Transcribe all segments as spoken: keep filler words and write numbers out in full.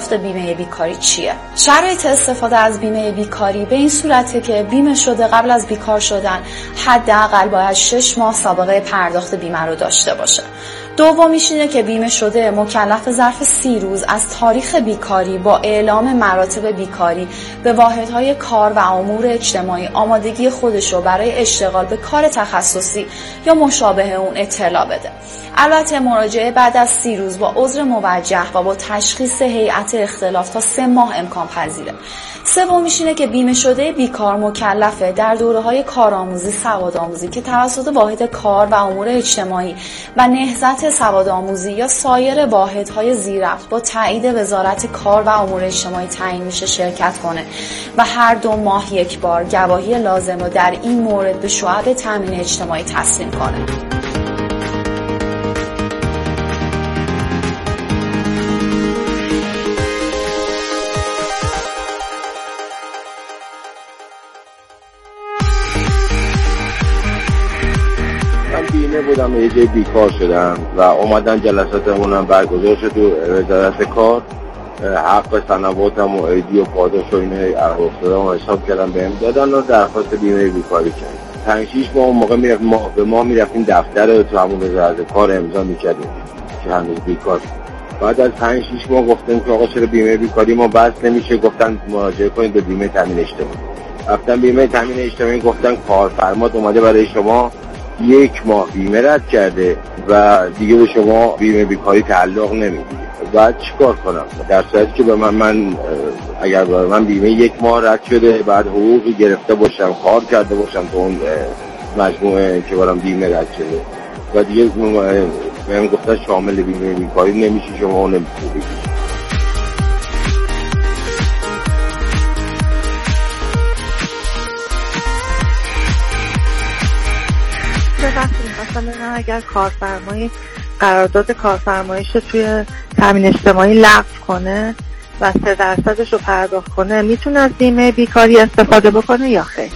پرداخت بیمه بیکاری چیه؟ شرایط استفاده از بیمه بیکاری به این صورته که بیمه شده قبل از بیکار شدن حداقل باید شش ماه سابقه پرداخت بیمه رو داشته باشه. دومیش اینه که بیمه شده مکلف ظرف سی روز از تاریخ بیکاری با اعلام مراتب بیکاری به واحدهای کار و امور اجتماعی آمادگی خودش رو برای اشتغال به کار تخصصی یا مشابه اون اطلاع بده. البته مراجعه بعد از سی روز با عذر موجه و با تشخیص هیئت اختلاف تا سه ماه امکان پذیره. سومیش اینه که بیمه شده بیکار مکلفه در دوره‌های کارآموزی سوادآموزی که توسط واحد کار و امور اجتماعی و نهضت سوادآموزی یا سایر واحدهای زیررفت با تایید وزارت کار و امور اجتماعی تعیین میشه شرکت کنه و هر دو ماه یک بار گواهی لازم رو در این مورد به شعب تامین اجتماعی تسلیم کنه. بودم یه جای بیکار شدم و اومدن جلساتمونم برگزار شد تو وزارت کار، حق سنواتم و ایدی و پاداش و اینه افتادم و حساب کردم بهم دادن و درخواست بیمه بیکاری کردم. پنج شیش ماه اون موقع میرفت ما به ما میرفتیم دفتر تو همون وزارت کار امضا میکردیم که هنوز بیکار. بعد از پنج شیش ماه گفتن که آقا چرا بیمه بیکاری ما بس نمیشه، گفتن مراجعه کنید به بیمه تامین اجتماعی. رفتم بیمه تامین اجتماعی، گفتن کارفرمات اومده برای شما یک ماه بیمه رد کرده و دیگه به شما بیمه بیکاری تعلق نمیگیره. بعد چیکار کنم؟ در صورتی که به من, من اگر به من بیمه یک ماه رد شده، بعد حقوقی گرفته باشم، کار کرده باشم تو اون مجموعه که برام بیمه رد شده و دیگه بهم گفتن شامل بیمه بیکاری نمیشه، شما نمیتونید. مثلا اگر کارفرمایی قرارداد کارفرماییش رو توی تامین اجتماعی لغو کنه و سه درصدش رو پرداخت کنه، میتونه از بیمه بیکاری استفاده بکنه یا خیر؟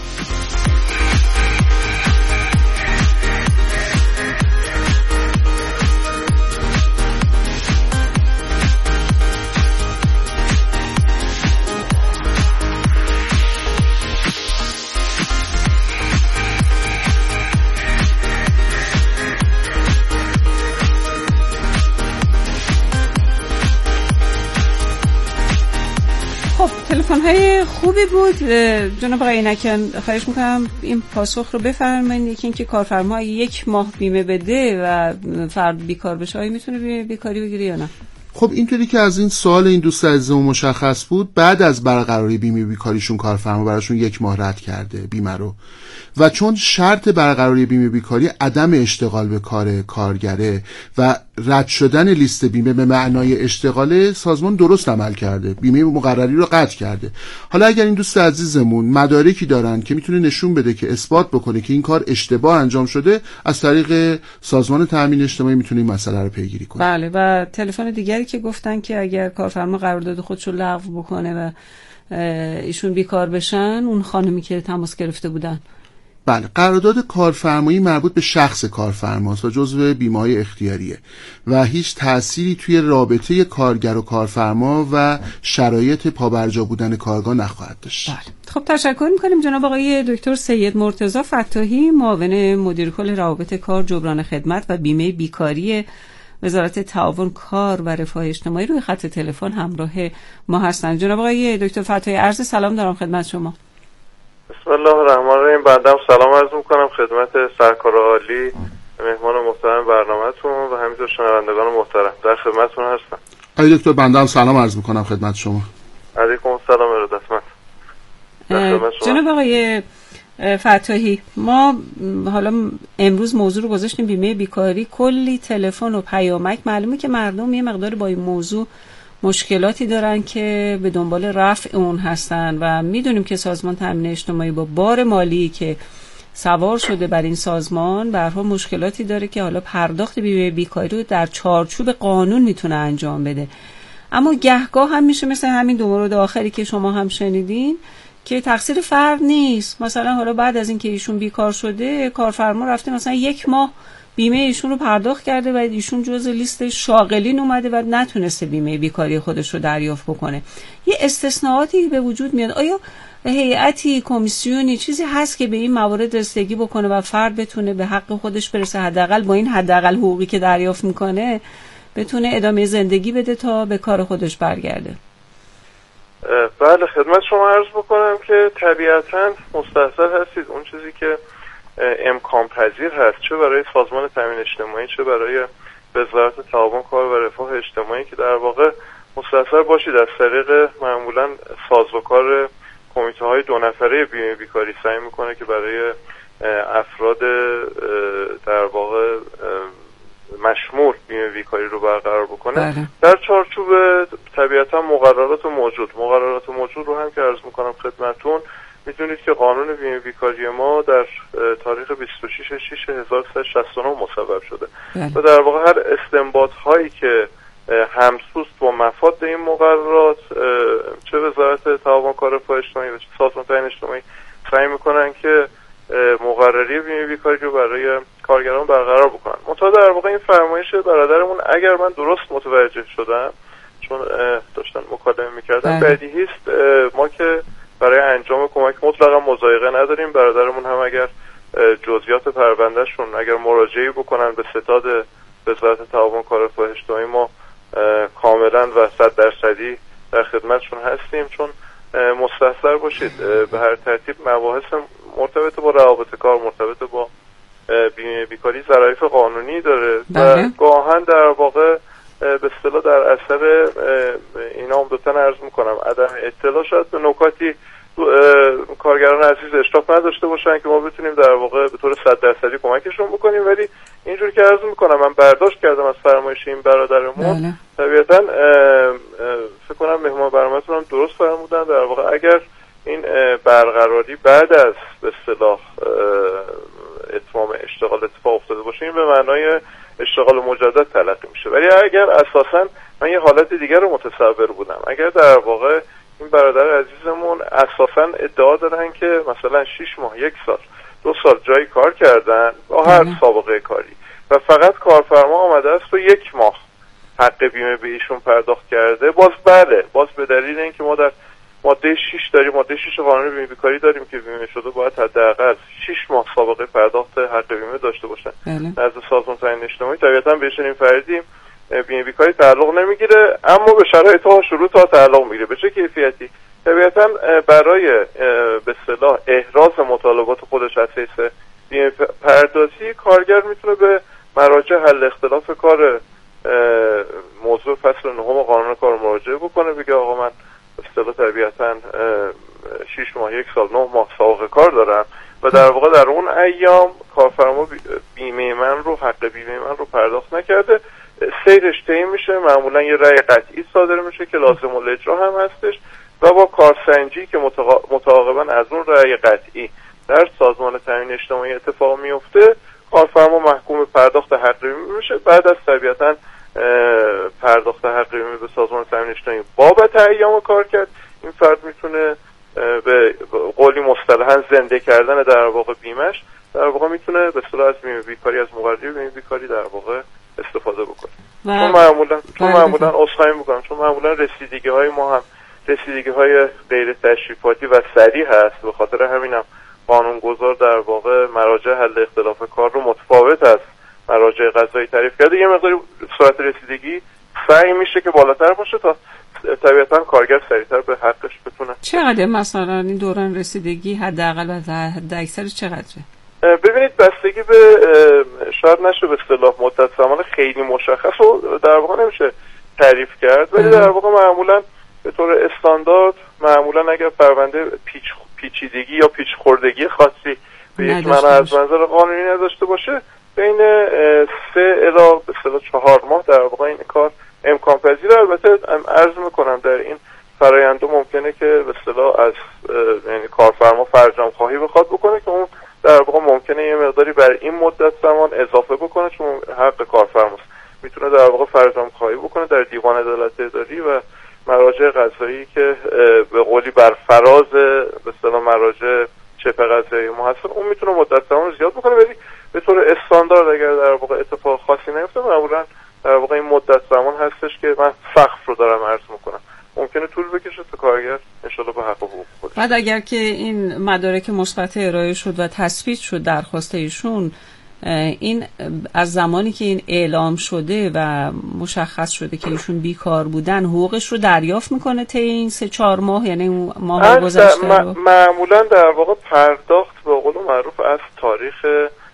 تلفن‌های خوبی بود جناب آقای اینکیان. خواهش میکنم این پاسخ رو بفرمایید. یکی اینکه کارفرما یک ماه بیمه بده و فرد بیکار بشه آیا میتونه بیمه بیکاری بگیره یا نه؟ خب اینطوری که از این سوال این دوست عزیزمون مشخص بود، بعد از برقراری بیمه بیکاریشون کارفرما براشون یک ماه رد کرده بیمه رو و چون شرط برقراری بیمه بیکاری عدم اشتغال به کار کارگره و رد شدن لیست بیمه به معنای اشتغال، سازمان درست عمل کرده، بیمه مقرری رو قطع کرده. حالا اگر این دوست عزیزمون مدارکی دارن که میتونه نشون بده که اثبات بکنه که این کار اشتباه انجام شده، از طریق سازمان تامین اجتماعی میتونه این مسئله رو پیگیری کنه. بله. و تلفن دیگری که گفتن که اگر کارفرما قرارداد خودشو لغو بکنه و ایشون بیکار بشن، اون خانمی که تماس گرفته بودن. بله، قرارداد کارفرمایی مربوط به شخص کارفرماست و جزو بیمه‌های اختیاریه و هیچ تأثیری توی رابطه کارگر و کارفرما و شرایط پابرجا بودن کارگاه نخواهد داشت. بله. خب تشکر می‌کنیم جناب آقای دکتر سید مرتضی فتاحی، معاون مدیر کل روابط کار، جبران خدمت و بیمه بیکاری وزارت تعاون کار و رفاه اجتماعی روی خط تلفن همراه ما هستند. جناب آقای دکتر فتاحی، عرض سلام دارم خدمت شما. بسم الله الرحمن الرحیم. بعدم سلام عرض میکنم خدمت سرکار عالی، مهمان محترم برنامه‌تون و همینطور شنوندگان محترم. در خدمتتون هستم. آقای دکتر بنده سلام عرض میکنم خدمت شما. علیکم السلام ارادتمند. جناب آقای فتاحی، ما حالا امروز موضوع رو گذاشتیم بیمه بیکاری، کلی تلفن و پیامک، معلومه که مردم یه مقدار با این موضوع مشکلاتی دارن که به دنبال رفع اون هستن و میدونیم که سازمان تامین اجتماعی با بار مالی که سوار شده بر این سازمان به هر حال مشکلاتی داره که حالا پرداخت بیمه بیکاری رو در چارچوب قانون میتونه انجام بده. اما گهگاه هم میشه مثل همین دو مورد آخری که شما هم شنیدین که تقصیر فرد نیست. مثلا حالا بعد از اینکه ایشون بیکار شده، کارفرما رفته مثلا یک ماه بیمه ایشون رو پرداخت کرده و ایشون جزء لیست شاغلین اومده و نتونسته بیمه بیکاری خودش رو دریافت بکنه. یه استثناءاتی به وجود میاد. آیا هیئتی، کمیسیونی چیزی هست که به این موارد رسیدگی بکنه و فرد بتونه به حق خودش برسه، حداقل با این حداقل حقوقی که دریافت میکنه بتونه ادامه زندگی بده تا به کار خودش برگرده؟ بله، خدمت شما عرض بکنم که طبیعتاً مستحضر هستید اون چیزی که امکان پذیر هست، چه برای سازمان تامین اجتماعی چه برای وزارت تعاون کار و رفاه اجتماعی، که در واقع مستحضر باشید از طریق معمولاً سازوکار کمیته های دو نفره بیمه بیکاری سعی میکنه که برای افراد در واقع مشمول بیمه بیکاری رو برقرار بکنه. بله. در چارچوب طبیعتا مقررات موجود مقررات موجود رو هم که عرض میکنم خدمتون، میدونید که قانون بیمه بیکاری ما در تاریخ بیست و شش شش هزار و سیصد و شصت و نه مصوب شده. بله. و در واقع هر استنباط هایی که همسوست با مفاد این مقررات، چه وزارت تعاون کار رفاه اجتماعی و چه سازمان تامین اجتماعی سعی میکنن که مقرری بیمه بیکاری رو برای کارگران برقرار بکنن. منتها در واقع این فرمایش برادرمون اگر من درست متوجه شدم، چون داشتن مکالمه میکردن، بدیهی است ما که برای انجام کمک مطلقا مضایقه نداریم. برادرمون هم اگر جزئیات پروندهشون اگر مراجعه بکنن به ستاد وزارت تعاون کار رفاه اجتماعی، ما کاملا و صد درصدی در خدمتشون هستیم. چون مستحضر باشید به هر ترتیب مباحث مرتبط با روابط کار، مرتبط با بیمه بیکاری ظرافت قانونی داره. بله. و گاهن در واقع به اصطلاح در اثر اینا هم دوتن عرض میکنم عدم اطلاع شاید به نکاتی کارگران عزیز اشراف نداشته باشن که ما بتونیم در واقع به طور صد درصدی کمکشون بکنیم. ولی اینجور که عرض میکنم من برداشت کردم از فرمایش این برادرمون. بله. طبیعتا فکر کنم مهمان برنامه‌تون هم درست فرمودن. در واقع اگر این برقراری بعد از به اصطلاح اتمام اشتغال اتفاق افتاده باشه، این به معنای اشتغال مجدد تلقی میشه. ولی اگر اساسا من یه حالت دیگر رو متصور بودم، اگر در واقع این برادر عزیزمون اساسا ادعا دارن که مثلا شش ماه، یک سال، دو سال جایی کار کردن با هر سابقه کاری و فقط کارفرما آمده است و یک ماه حق بیمه به ایشون پرداخت کرده، باز بله، باز به دلیل اینکه ما در ماده شش داریم، ماده شش قانون بیمه بیکاری داریم که بیمه شده باید حداقل شش ماه سابقه پرداخت حق بیمه داشته باشن نزد سازمان تامین اجتماعی. طبیعتا به چنین فردی بیمه بیکاری تعلق نمیگیره، اما به شرایط ها شروط ها تعلق میگیره. به چه کیفیتی؟ طبیعتا برای به اصطلاح احراز مطالبات خودش از حیث بیمه پردازی، کارگر میتونه به مراجع حل اختلاف کار موضوع فصل نهم قانون کار مراجعه بکنه، بگه آقا من به اصطلاح طبیعتا شش ماه، یک سال، نه ماه سابقه کار دارم و در واقع در اون ایام کارفرما بیمه من رو، حق بیمه من رو پرداخت نکرده. سیرش طی میشه، معمولا یه رأی قطعی صادر میشه که لازم الاجرا هم هستش و با کارسنجی که متعاقبا از اون رأی قطعی در سازمان تامین اجتماعی اتفاق میفته، کارفرما محکوم پرداخت حق بیمه میشه. بعد از طبیعتا پرداخت حق بیمه به سازمان تامین اجتماعی بابت ایام کار کرد، این فرد میتونه به قولی مصطلحاً زنده کردن در واقع بیمش، در واقع میتونه به اصطلاح از بیمه بیکاری، از مقرری بیمه بیکاری در واقع استفاده بکنه. چون معمولا چون معمولا اصخایی میکنم چون معمولا رسیدگی های ما هم رسیدگی های غیر تشریفاتی و سریع هست. به خاطر همینم قانونگذار در واقع مراجع حل اختلاف کار رو متفاوت از مراجع قضایی تعریف کرده. یه مقداری سرعت رسیدگی سعی میشه که بالاتر باشه تا طبیعتا کارگر سریعتر به حقش بتونه. چقدر مثلا این دوران رسیدگی حداقل و حد اکثر چقدره؟ ببینید بستگی به شاید نشه به اصطلاح مدت زمان خیلی مشخص و در واقع نمیشه تعریف کرد، ولی در واقع معمولا به طور استاندارد معمولا اگر پرونده پیچ پیچیدگی یا پیچ خوردگی خاصی به یک معنی از منظر قانونی نداشته باشه، بین سه الی به اصطلاح چهار ماه در واقع این کار امکان پذیره. البته عرض میکنم در این فرآیند ممکنه که به اصطلاح از یعنی کارفرما فرجام خواهی بخواد بکنه که اون در واقع ممکنه یه مقداری بر این مدت زمان اضافه بکنه، چون حق کارفرماست. میتونه در واقع فرجام خواهی بکنه در دیوان عدالت اداری و مراجع قضایی که به قولی بر فراز به اصطلاح مراجع چپ قضایی ما هستن، اون میتونه مدت زمان زیاد بکنه. ولی به طور استاندارد اگر در واقع اتفاق خاصی نیفته معمولا در واقع این مدت زمان هستش که من سقف رو دارم عرض میکنم. ممکنه طول بکشه تا کارگر انشالله به حق حقوق خودش. بعد اگر که این مدارک مثبت ارائه شد و تثبیت شد درخواست ایشون، این از زمانی که این اعلام شده و مشخص شده که ایشون بیکار بودن حقوقش رو دریافت میکنه طی این سه چهار ماه، یعنی ماه گذشته رو معمولا در واقع پرداخت به قول معروف از تاریخ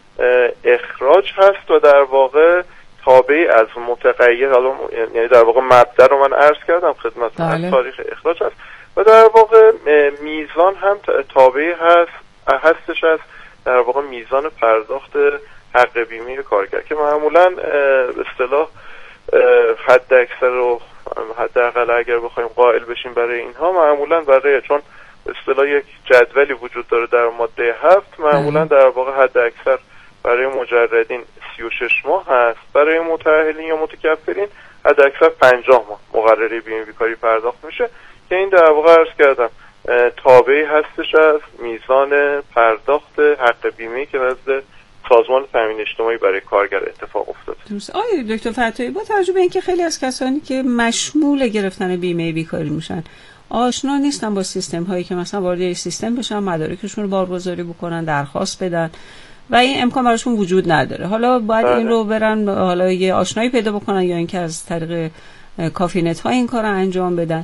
اخراج هست و در واقع تابع از متغیر، حالا یعنی در واقع مبدا رو من عرض کردم خدمتتون، از تاریخ اخراج هست و در واقع میزان هم تابع هست هستش از در واقع میزان پرداخت حق بیمه کارگر که معمولا به اصطلاح حد اکثر رو حداقل اگر بخوایم قائل بشیم برای اینها، معمولا برای چون به اصطلاح یک جدولی وجود داره در ماده هفت، معمولا در واقع حد اکثر برای مجردین سی و شش ماه هست، برای متأهلین یا متکفلین حد اکثر پنجاه ماه مقرره بیمه بیکاری پرداخت میشه که این در واقع عرض کردم تابعی هستش از میزان پرداخت حق بیمه‌ای که نزد سازمان تامین اجتماعی برای کارگر اتفاق افتاده. درست. آقای دکتر فتاحی، با توجه به اینکه خیلی از کسانی که مشمول گرفتن بیمه بیکاری میشن آشنا نیستن با سیستم هایی که مثلا وارد این سیستم بشن، مدارکشون رو بارگذاری بکنن، درخواست بدن و این امکان براشون وجود نداره، حالا باید بله. این رو برن حالا یه آشنایی پیدا بکنن یا اینکه از طریق کافینت ها این کار رو انجام بدن.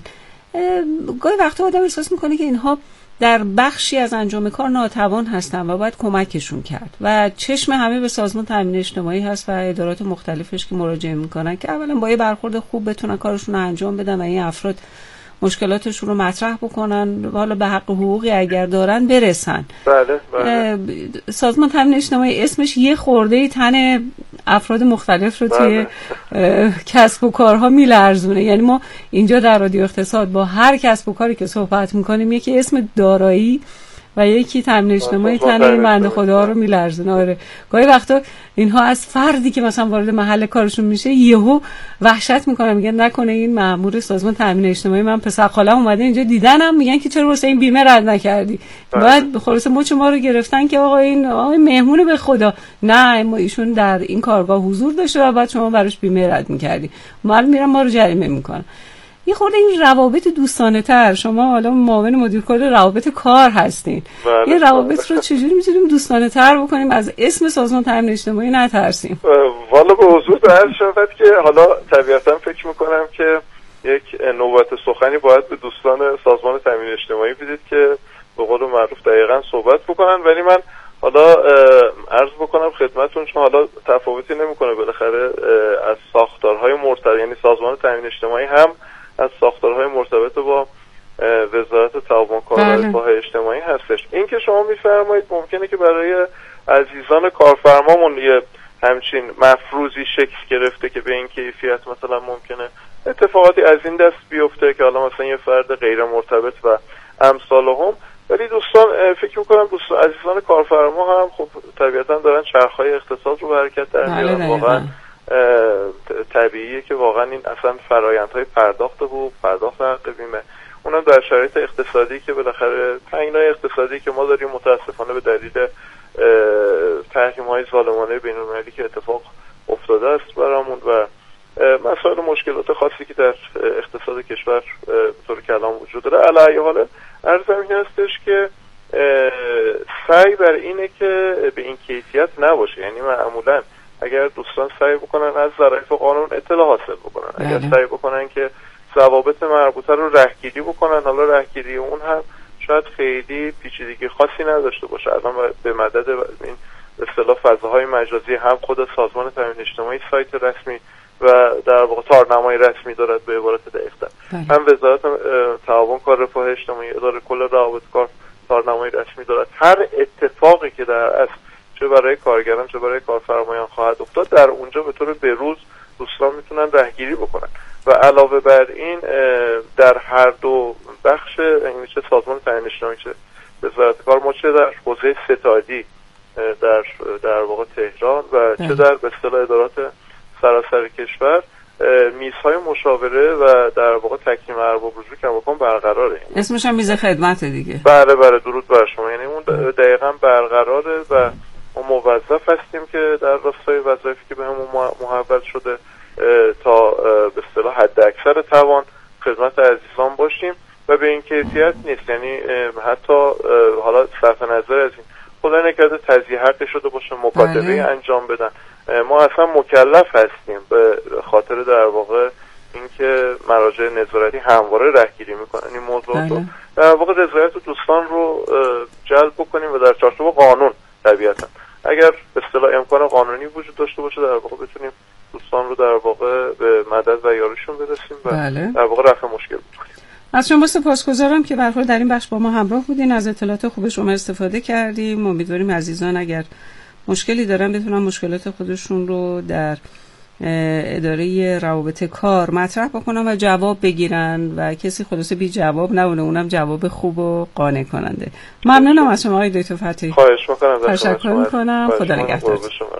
گاهی وقتا آدم احساس میکنه که اینها در بخشی از انجام کار ناتوان هستن و باید کمکشون کرد و چشم همه به سازمان تامین اجتماعی هست و ادارات مختلفش که مراجعه میکنن که اولا با یه برخورد خوب بتونن کارشون رو انجام بدن و این افراد مشکلاتشون رو مطرح بکنن و حالا به حق حقوقی اگر دارن برسن. بله بله. سازمان تامین اجتماعی اسمش یه خورده تن افراد مختلف رو توی بله. کسب و کارها میلرزونه. یعنی ما اینجا در رادیو اقتصاد با هر کسب و کاری که صحبت میکنیم یکی اسم دارایی و یکی تامین اجتماعی تن این بنده خدا رو میلرزونه. آره گاهی وقتا اینها از فردی که مثلا وارد محل کارشون میشه یهو وحشت میکنن، میگن نکنه این مأمور سازمان تامین اجتماعی من پسر خالم اومده اینجا دیدنم میگن که چرا واسه این بیمه رد نکردی. بعد خلاص مچ ما رو گرفتن که آقا این آقا مهمونه به خدا، نه ما ایشون در این کارگاه حضور داشته و بعد شما براش بیمه رد میکردی، معلوم میرن ما رو جریمه میکنن. یه خورده این روابط دوستانه تر، شما حالا معاون مدیر کل روابط کار هستین، این روابط رو چجوری میتونیم دوستانه تر بکنیم از اسم سازمان تامین اجتماعی نترسیم؟ والا به حضور عرض شود که حالا طبیعتا فکر میکنم که یک نوبت سخنی باید به دوستان سازمان تامین اجتماعی بدید که به قول معروف دقیقاً صحبت بکنن، ولی من حالا عرض بکنم خدمتتون چون حالا تفاوتی نمیکنه بالاخره از ساختارهای مرتبط، یعنی سازمان تامین اجتماعی هم از ساختارهای مرتبط با وزارت تعاون کار و رفاه اجتماعی هستش. این که شما میفرمایید ممکنه که برای عزیزان کارفرمامون یه همچین مفروضی شکل گرفته که به این کیفیت مثلا ممکنه اتفاقاتی از این دست بیفته که حالا مثلا یه فرد غیر مرتبط و امثالهم، ولی دوستان فکر میکنم دوستان عزیزان کارفرما هم خب طبیعتا دارن چرخهای اقتصاد رو به حرکت در میارن. واقعا طبیعیه که واقعا این اصلا فرآیندهای پرداخت حقوق، پرداخت حق بیمه، اونم در شرایط اقتصادی که بالاخره تنگنای اقتصادی که ما داریم متاسفانه به دلیل تحریم‌های ظالمانه بین‌المللی که اتفاق افتاده است برامون و مسائل مشکلات خاصی که در اقتصاد کشور به طور کلام وجود داره، علی ای حال عرضم این هستش که سعی بر اینه که به این کیفیت نباشه. یعنی معمولاً اگر دوستان سعی بکنن از ظرایف قانون اطلاع حاصل بکنن، اگر سعی بکنن که ضوابط مربوطه رو رهگیری بکنن، حالا رهگیری اون هم شاید خیلی پیچیدگی خاصی نداشته باشه. الان به مدد این به اصطلاح فضاهای مجازی هم خود سازمان تامین اجتماعی سایت رسمی و در واقع تارنمای رسمی دارد به عبارت دقیق‌تر، هم وزارت تعاون کار رفاه اجتماعی اداره کل روابط کار تارنمای رسمی دارد. هر اتفاقی که در اصل چه برای کارگران چه برای کارفرمایان خواهد افتاد در اونجا به طور بروز دوستان میتونن رهگیری بکنن و علاوه بر این در هر دو بخش، یعنی چه سازمان تامین اجتماعی چه وزارت کار، ما چه در حوزه ستادی در در واقع تهران و چه در به اصطلاح ادارات سراسر کشور میزهای مشاوره و در واقع تکریم ارباب رجوع کماکان برقراره. اسمش هم میز خدمت دیگه. بله بله درود بر شما. یعنی اون دقیقاً برقراره و ما موظف هستیم و به این کیفیت نیست. یعنی حتی حالا صرف نظر از این خدا نکرده تضییع حق شده باشه مکاتبه انجام بدن، ما اصلا مکلف هستیم به خاطر در واقع اینکه مراجع نظارتی همواره رهگیری میکنن این موضوعات رو، در واقع رضایت دوستان رو جلب بکنیم و در چارچوب قانون طبیعتا اگر به اصطلاح امکان قانونی وجود داشته باشه در واقع بتونیم دوستان رو در واقع به مدد و یاریشون برسیم و بله. در واقع رفع مشکل بکنیم. از شما سپاسگزارم که به هر حال در این بخش با ما همراه بودین، از اطلاعات خوب شما استفاده کردیم. امیدواریم عزیزان اگر مشکلی دارن بتونن مشکلات خودشون رو در اداره روابط کار مطرح بکنن و جواب بگیرن و کسی خلاصه بی جواب نمونه، اونم جواب خوب و قانع کننده. ممنونم از شما آقای دکتر فتحی. خواهش می‌کنم. تشکر می‌کنم. خدا نگهدار.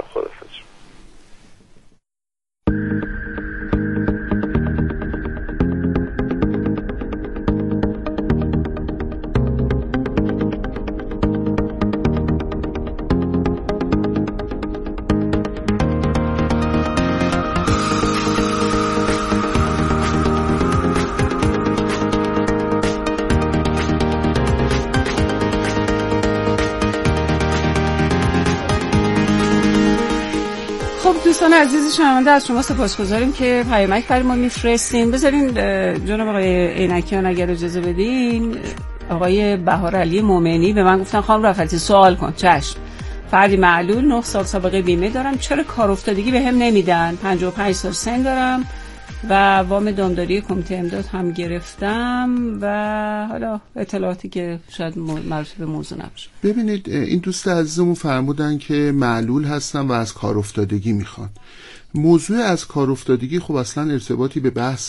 دوستان عزیز شنونده از شما سپاسگزاریم که پیامک برای ما میفرستین. بذارین جناب آقای عینکیان اگر اجازه بدین، آقای بهار علی مومنی به من گفتن خانم رفعتی سوال کن. چشم. فردی معلول، نه سال سابقه بیمه دارم، چرا کار افتادگی به هم نمیدن؟ پنجاه و پنج سال سن دارم و وام دامداری کمیته امداد هم گرفتم و حالا اطلاعاتی که شاید مربوط به موضوع نباشه. ببینید این دوست عزیزمون فرمودن که معلول هستن و از کار افتادگی میخوان. موضوع از کار افتادگی خب اصلا ارتباطی به بحث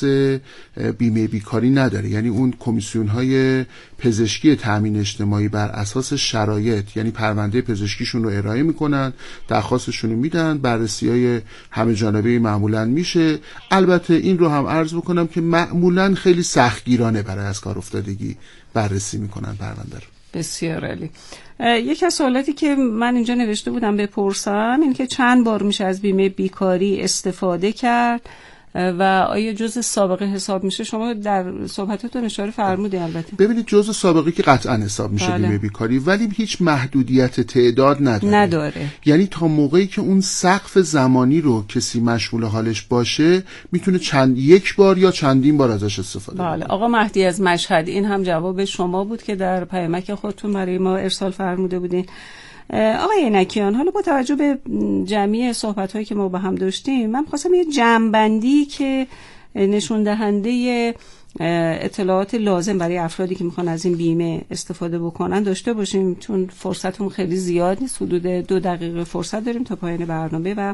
بیمه بیکاری نداره. یعنی اون کمیسیون های پزشکی تامین اجتماعی بر اساس شرایط، یعنی پرونده پزشکیشون رو ارائه میکنن، درخواستشون رو میدن، بررسی های همه جانبه معمولا میشه. البته این رو هم عرض بکنم که معمولا خیلی سختگیرانه برای از کار افتادگی بررسی میکنن پرونده رو. بسیار عالی. یکی از سوالاتی که من اینجا نوشته بودم بپرسم این که چند بار میشه از بیمه بیکاری استفاده کرد و آیا جزء سابقه حساب میشه؟ شما در صحبتاتون اشاره فرمودید. البته ببینید جزء سابقه که قطعا حساب میشه بله. بیمه بیکاری، ولی هیچ محدودیت تعداد نداره. نداره. یعنی تا موقعی که اون سقف زمانی رو کسی مشمول حالش باشه میتونه چند یک بار یا چندین بار ازش استفاده کنه. بله. آقا مهدی از مشهد، این هم جواب شما بود که در پیامک خودتون برای ما ارسال فرموده بودین. آقای عینکیان، حالا با توجه به جمعی صحبت‌هایی که ما با هم داشتیم، من خواستم یه جمع‌بندی که نشون دهنده اطلاعات لازم برای افرادی که میخوان از این بیمه استفاده بکنن داشته باشیم، چون فرصتمون خیلی زیاد نیست، حدود دو دقیقه فرصت داریم تا پایان برنامه و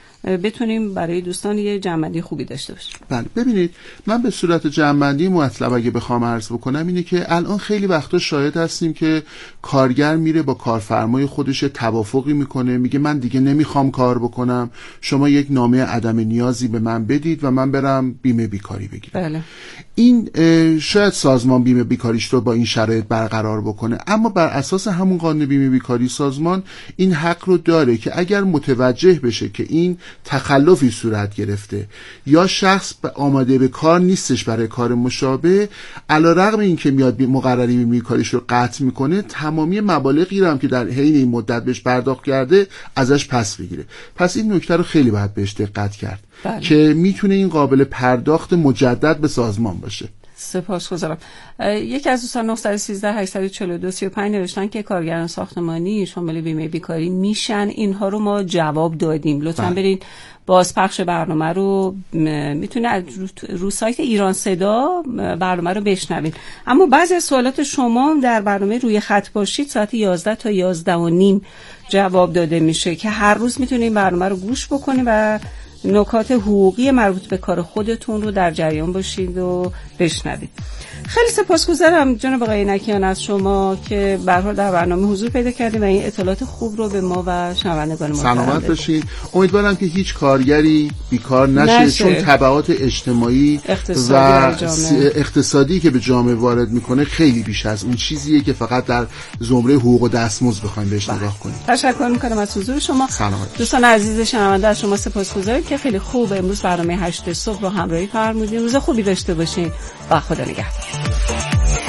بتونیم برای دوستان یه جمع‌بندی خوبی داشته باشیم. بله ببینید، من به صورت جمع‌بندی مطلب اگه بخوام عرض بکنم اینه که الان خیلی وقتا شاهد هستیم که کارگر میره با کارفرمای خودش توافقی میکنه، میگه من دیگه نمیخوام کار بکنم، شما یک نامه عدم نیازی به من بدید و من برم بیمه بیکاری بگیرم. بله. این شاید سازمان بیمه بیکاریش رو با این شرایط برقرار بکنه، اما بر اساس همون قانون بیمه بیکاری سازمان این حق رو داره که اگر متوجه بشه که این تخلفی صورت گرفته یا شخص آماده به کار نیستش برای کار مشابه، علیرغم این که میاد مقرری بیمه بیکاریش رو قطع میکنه، تمامی مبالغی رو هم که در حین این مدت بهش پرداخت کرده ازش پس بگیره. پس این نکته رو خیلی باید بهش دقت کرد. بله. که میتونه این قابل پرداخت مجدد به سازمان باشه. سپاسگزارم. یکی از دوستان نه یک سه هشت چهار دو سه پنج نوشتن که کارگران ساختمانی شامل بیمه بیکاری میشن. اینها رو ما جواب دادیم. لطفاً برین بازپخش برنامه رو میتونه رو سایت ایران صدا برنامه رو بشنوید. اما بعضی از سوالات شما در برنامه روی خط باشید ساعت یازده تا یازده و نیم جواب داده میشه که هر روز میتونید برنامه رو گوش بکنید و نکات حقوقی مربوط به کار خودتون رو در جریان باشید و بشنوید. خیلی سپاسگزارم جناب آقای عینکیان از شما که به هر حال در برنامه حضور پیدا کردید و این اطلاعات خوب رو به ما و شنوندگان ما سلامت باشید. امیدوارم که هیچ کارگری بیکار نشه, نشه. چون تبعات اجتماعی اقتصادی و اقتصادی که به جامعه وارد میکنه خیلی بیش از اون چیزیه که فقط در زمره حقوق و دستمزد بخوایم بهش نگاه کنیم. تشکر میکنم از حضور شما. سلامت. دوستان عزیز شنونده از شما سپاسگزارم که خیلی خوب امروز برنامه هشت صبح رو همراهی فرمودین. روز خوبی داشته باشین و خدا نگهدار.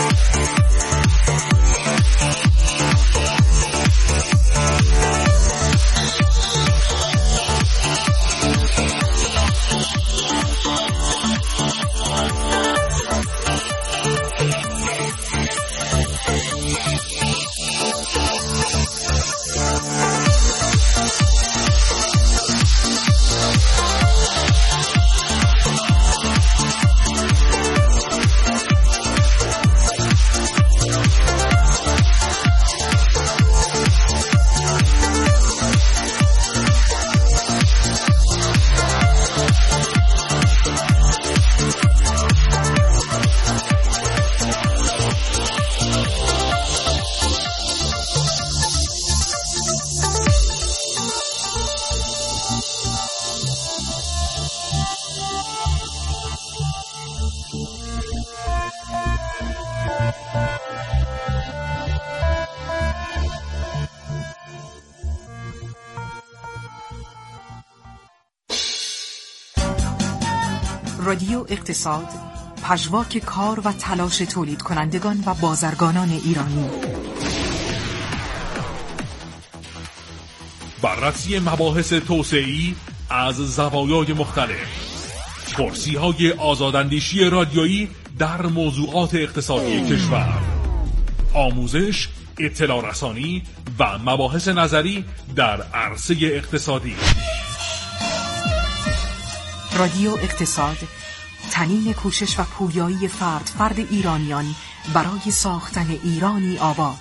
رادیو اقتصاد، پژواک کار و تلاش تولید کنندگان و بازرگانان ایرانی. بررسی مباحث توسعه‌ای از زوایای مختلف، پرسی‌های آزاداندیشی رادیویی در موضوعات اقتصادی کشور، آموزش، اطلاع رسانی و مباحث نظری در عرصه اقتصادی. رادیو اقتصاد، تنین کوشش و پویایی فرد فرد ایرانیان برای ساختن ایرانی آباد.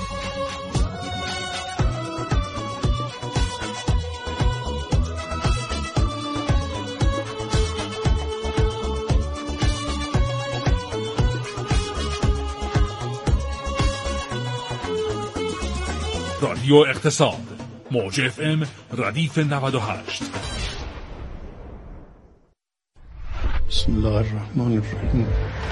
رادیو اقتصاد، موج اف ام ردیف نود و هشت. بسم الله الرحمن الرحیم.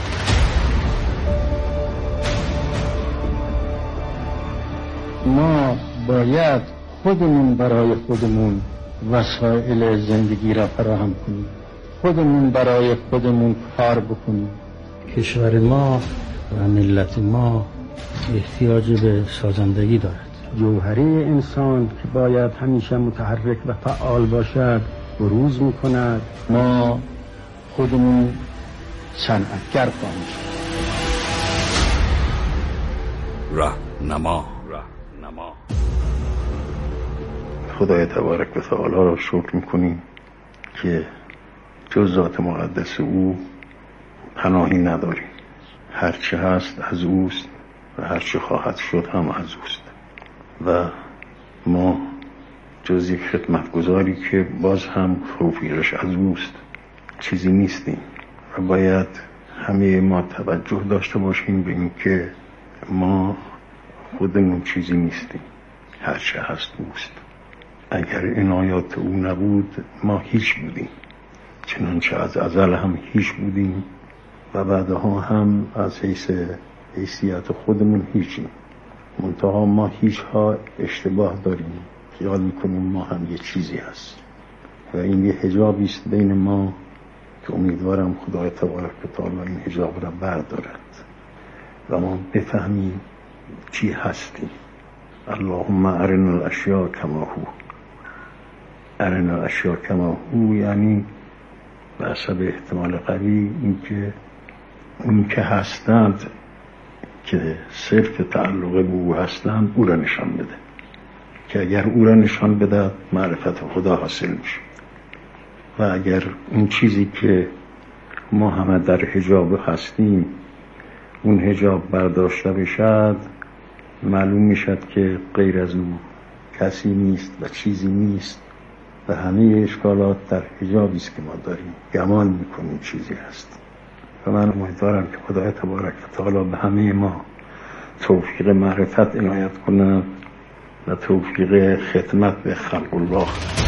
ما باید خودمون برای خودمون وسایل زندگی را فراهم کنیم، خودمون برای خودمون کار بکنیم. کشور ما و ملت ما احتیاج به سازندگی دارد. جوهره انسان که باید همیشه متحرک و فعال باشد بروز می‌کند. ما خودمون صنعتگر خواهیم شد. راهنما راهنما خدای تبارک و تعالی را شکر می‌کنیم که جز ذات مقدس او پناهی نداریم. هر چه هست از اوست و هر چه خواهد شد هم از اوست و ما جز یک خدمتگزاری که باز هم توفیقش از اوست چیزی نیستیم و باید همه ما توجه داشته باشیم به این که ما خودمون چیزی نیستیم، هر چه هست اوست. اگر عنایات او نبود ما هیچ بودیم، چنانچه از ازل هم هیچ بودیم و بعدها هم از حیث حیثیت خودمون هیچیم. منتها ما هیچ ها اشتباه داریم، خیال میکنیم ما هم یه چیزی هست و این یه حجابی است بین ما که امیدوارم خدای تبارک و تعالی این حجاب را بردارد و ما بفهمیم چی هستیم. اللهم ارنا الاشیاء کما هو. ارنا الاشیاء کما هو یعنی به حسب احتمال قوی این که اون که هستند که صرف تعلق به او هستند او را نشان بده، که اگر او را نشان بده معرفت خدا حاصل میشه و اگر اون چیزی که ما همه در حجاب هستیم اون حجاب برداشته بشد معلوم میشد که غیر از او کسی نیست و چیزی نیست و همه اشکالات در حجابی است که ما داریم، گمان میکنیم چیزی هست. و من امیدوارم که خدای تبارک و تعالی به همه ما توفیق معرفت عنایت کنه و توفیق خدمت به خلق الله.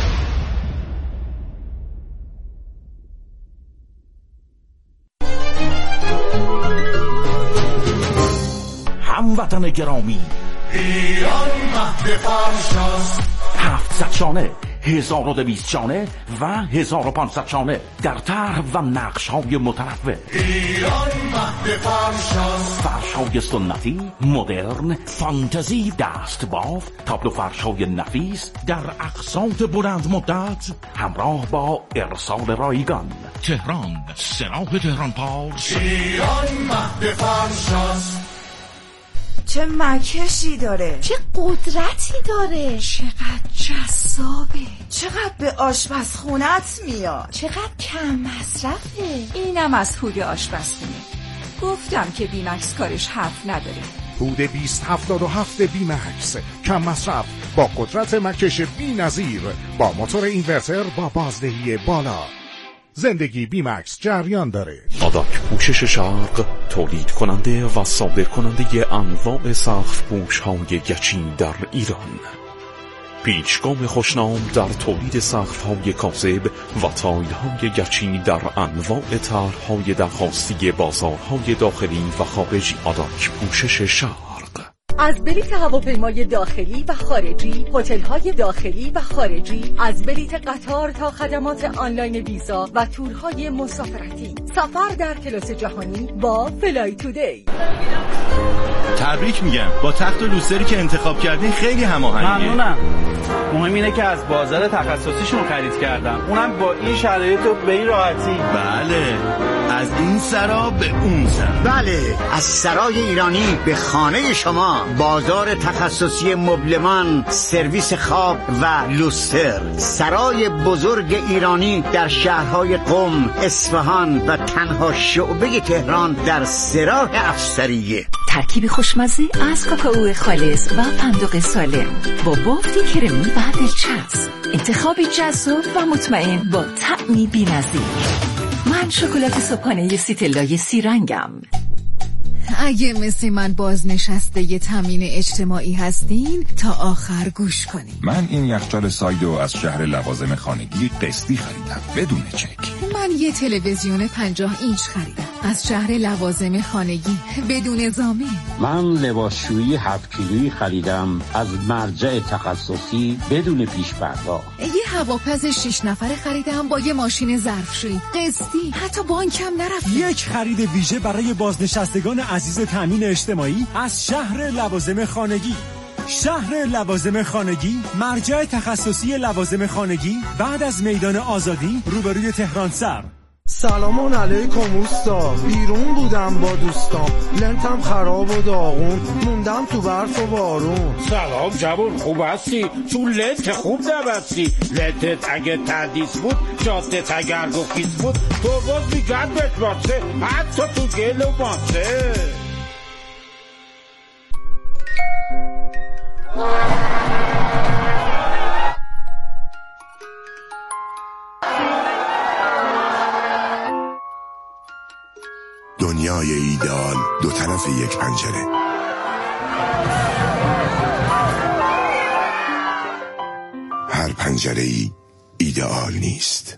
هموطن گرامی، ایران مهد فرشاست، هفتصد شانه، هزار و دویست شانه و هزار و پانصد شانه در طرح و نقش های متنوع. ایران مهد فرشاست، فرش های سنتی، مدرن، فانتزی، دست بافت، تابلو فرش های نفیس در اقساط بلند مدت همراه با ارسال رایگان. تهران، سراغ تهران پارس. ایران مهد فرشاست. چه مکشی داره، چه قدرتی داره، چقدر جذابه، چقدر به آشپزخونت میاد، چقدر کم مصرفه. اینم از هود آشپزخونه. گفتم که بیمکس کارش حرف نداره. هود بیست هفتاد و هفت بیمکس، کم مصرف با قدرت مکش بی نظیر، با موتور اینورتر با بازدهی بالا. زندگی بیمکس جریان داره. آداک پوشش شرق، تولید کننده و صادر کننده انواع سقف پوش های گچی در ایران. پیچگام خوشنام در تولید سقف‌های کاذب و تایل‌های گچی در انواع طرح‌های درخواستی بازارهای داخلی و خارجی. آداک پوشش شرق. از بلیت هواپیمای داخلی و خارجی، هتل‌های داخلی و خارجی، از بلیت قطار تا خدمات آنلاین ویزا و تورهای مسافرتی، سفر در کلاس جهانی با فلای تودی. تبریک میگم، با تخت و لوستری که انتخاب کردین خیلی هماهنگه. ممنونم. مهم اینه که از بازار تخصصیشون خرید کردم، اونم با این شرایط و به این راحتی. بله، از این سرا به اون سرا. بله، از سرای ایرانی به خانه شما. بازار تخصصی مبلمان، سرویس خواب و لوستر. سرای بزرگ ایرانی در شهرهای قم، اصفهان و تنها شعبه تهران در سراح افسریه. ترکیب خوشمزه از کاکائو خالص و فندق سالم با بافتی کرمی و دلچسب. انتخابی جذاب و مطمئن با طعمی بی‌نظیر. من شکلات صبحانه سیتلای سی رنگم. اگه مثل من بازنشسته ی تامین اجتماعی هستین تا آخر گوش کنین. من این یخچال سایدو از شهر لوازم خانگی قسطی خریدم بدون چک. من یه تلویزیون پنجاه اینچ خریدم از شهر لوازم خانگی بدون ضامن. من لباسشویی هفت کیلویی خریدم از مرجع تخصصی بدون پیش پرداخت. یه هواپز شش نفره خریدم با یه ماشین ظرفشویی قسطی، حتی بانکم نرفتم. یک خرید ویژه برای بازنشستگان عزیز تامین اجتماعی از شهر لوازم خانگی. شهر لوازم خانگی، مرجع تخصصی لوازم خانگی، بعد از میدان آزادی روبروی تهران سر. سلام علیکم اوستا، بیرون بودم با دوستام، لنتم خراب و داغون، موندم تو برف و بارون. سلام جوون، خوب هستی؟ تو لنت خوب نبستی. لنتت اگه تردیس بود، جاده تگرگ و خیس بود، تو باز میگرد بهت باسه، حتی تو گل و باسه. دنیای ایدئال دو طرف یک پنجره. هر پنجره ای ایدئال نیست.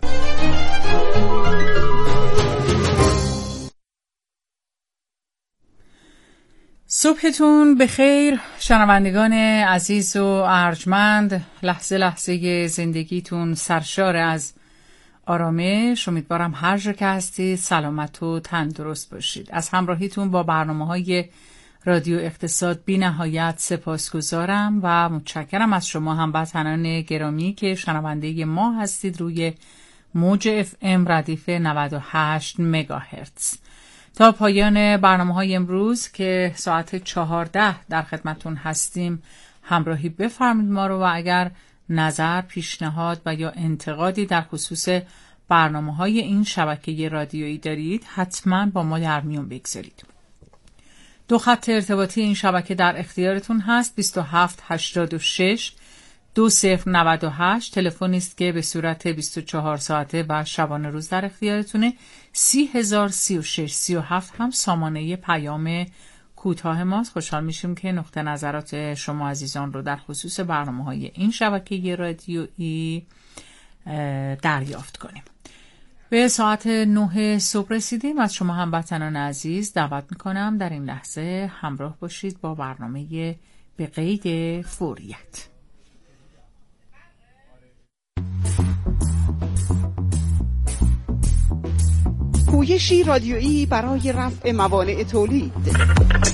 صبحتون بخیر شنوندگان عزیز و ارجمند. لحظه لحظه زندگیتون سرشار از آرامش. امیدوارم هر جا که هستید سلامت و تندرست باشید. از همراهیتون با برنامه‌های رادیو اقتصاد بی نهایت سپاسگزارم و متشکرم از شما هموطنان گرامی که شنونده ما هستید روی موج اف ام ردیف نود و هشت مگاهرتز. تا پایان برنامه‌های امروز که ساعت چهارده در خدمتون هستیم همراهی بفرمید ما رو و اگر نظر، پیشنهاد و یا انتقادی در خصوص برنامه‌های این شبکه رادیویی دارید حتما با ما در میون بگذارید. دو خط ارتباطی این شبکه در اختیارتون هست: بیست و هفت هشتاد و شش دو صفر نود و هشت، تلفنی است که به صورت بیست و چهار ساعته و شبانه روز در اختیارتونه. سی هزار سی و شش سی و هفت هم سامانه پیام کوتاه ماست. خوشحال میشیم که نقطه نظرات شما عزیزان رو در خصوص برنامه‌های این شبکه رادیویی دریافت کنیم. به ساعت نه صبح رسیدیم. از شما هموطنان عزیز دعوت میکنم در این لحظه همراه باشید با برنامه به قید فوریت. گویشی رادیویی برای رفع موانع تولید.